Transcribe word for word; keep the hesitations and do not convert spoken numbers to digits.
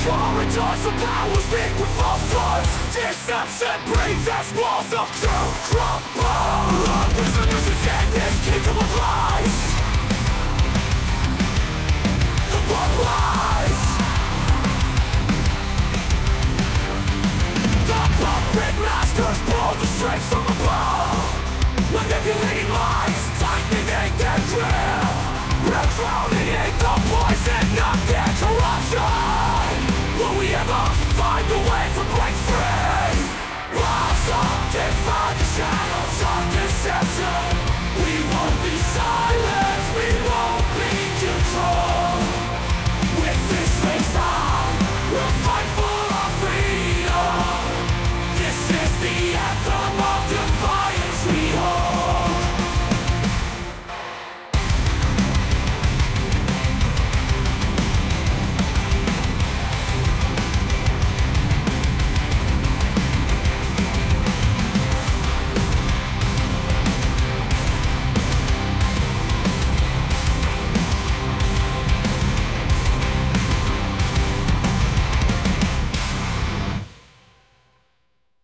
Corridors of power speak with false words. Deception breathes as walls of truth crumble. Our prisoners in this kingdom of lies. The blood lies. The puppet masters pull the strings from above, manipulating lies, tightening their grip, drowning in the poison of their